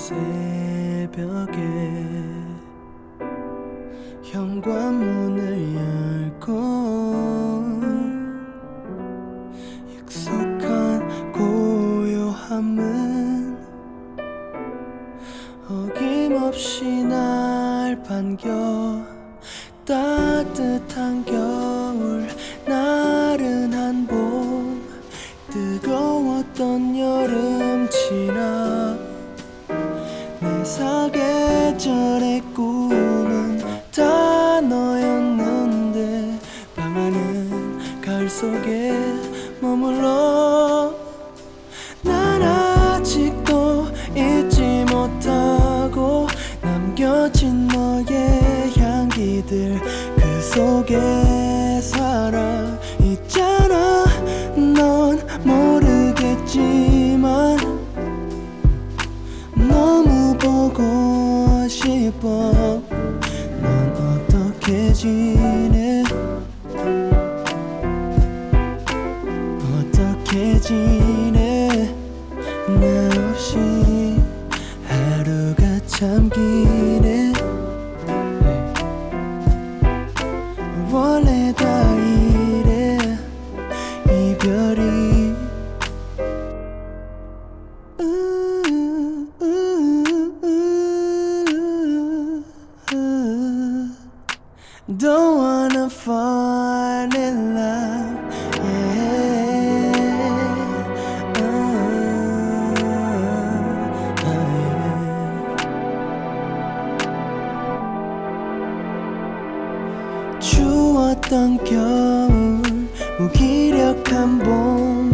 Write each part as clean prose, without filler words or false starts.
새벽에 현관문을 열고 익숙한 고요함은 어김없이 날 반겨. 따뜻한 겨울, 나른한 봄, 뜨거웠던 여름 지나 내 사계절의 꿈은 다 너였는데 방안은 가을 속에 머물러. 난 아직도 잊지 못하고 남겨진 너의 향기들 그 속에 살아 있잖아. 넌 모르겠지만 너무 보고 싶어. 넌 어떻게 지내? 어떻게 지내? 나 없이 하루가 참 기네. 원래 다 이래 이별이. Don't wanna fall in love, 추웠던 겨울, 무기력한 봄,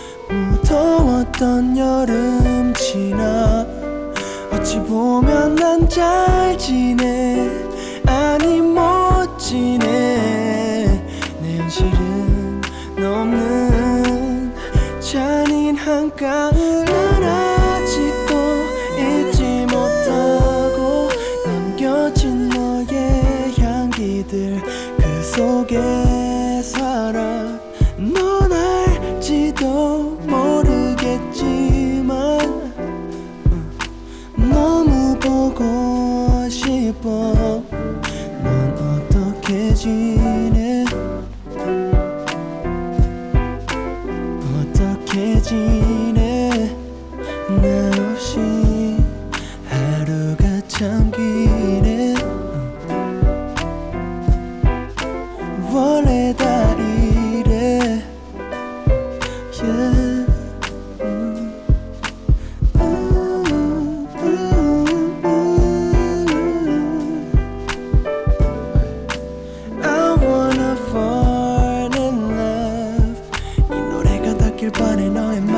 무더웠던 여름 지나 어찌 보면 난 잘 지내 아니 못 지내. 내 현실은 너 없는 잔인한 가을. 난 아직도 잊지 못하고 남겨진 너의 향기들 그 속에 살아. 넌 알지도 모르겠지만 너무 보고 싶어. 넌 어떻게 지내? 어떻게 지내? 나 없이 하루가 참 기네. 원래 다 이래, yeah. I wanna fall in love. 이 노래가 닿길 바래 너의